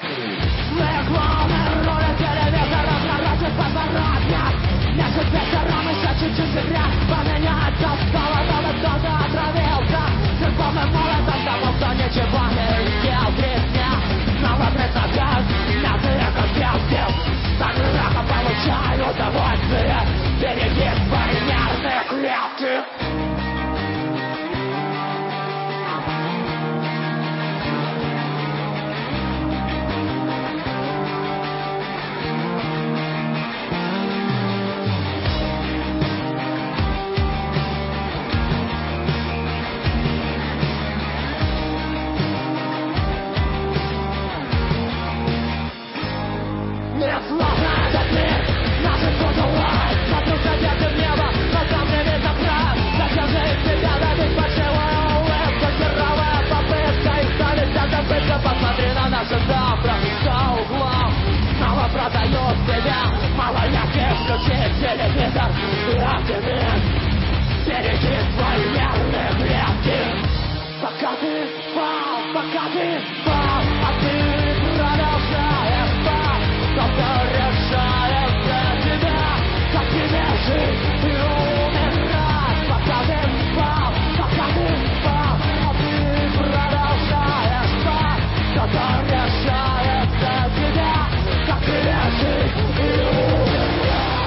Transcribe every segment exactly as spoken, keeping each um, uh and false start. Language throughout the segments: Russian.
Злые клоуны рулят телевизором, нарочат подворотня. Между вечером еще чуть-чуть зря поменять достало, чтобы кто-то отравился. Церковным молотом тому, кто ничего не ел три дня. Снова предлагают мятые конфетки. Так рака получаю удовольствие. Береги свои нервные клетки. Словно этот мир, наши футболы. Смотрю глядя в небо, но там не видно края. Зачем же из себя добить фальшивую улыбку? Херовая попытка и ставить это быстро. Посмотри на наше завтра за углом. Снова продают себя. Мало ярких, включи телевизор и оптимист. Береги свои нервные клетки. Пока ты спал, пока ты спал, а ты продолжаешь спать. Кто-то решает за тебя, как тебе жить и умирать. Пока ты спал, пока ты спал, а ты продолжаешь спать. Кто-то решает за тебя, как тебе жить и умирать.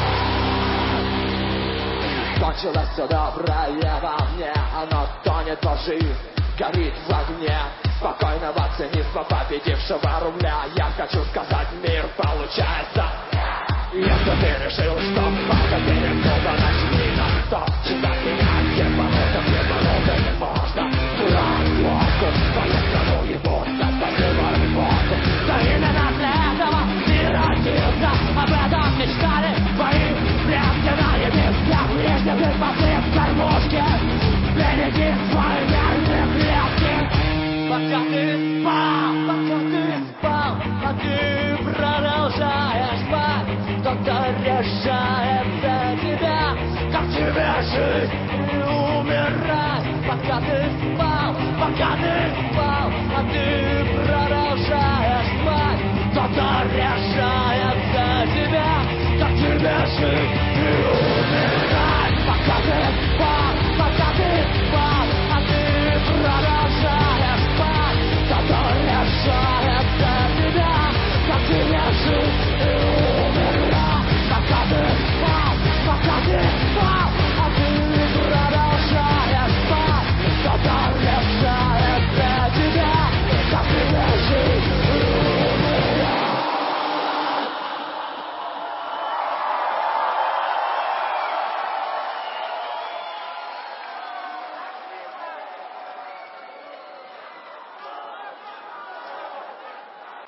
Кончилось все доброе во мне, оно тонет во лжи, горит в огне спокойного цинизма победившего рубля. Я хочу сказать, мир получается. Если ты решил, что палка перегнула, начни на стоп. Читать меня, где бороться, где бороться не можно. Брать лодку, свою страну и будто спасибо рыбоку. Да именно для этого мир родился. Об этом мечтали твои предки. Наедись всех лишних и посыпь в кормушке. Береги свои нервные клетки. Пока ты спал, пока ты спал, а ты продолжаешь спать. Кто-то решает за тебя, как тебе жить и умирать. Пока ты спал, пока ты спал,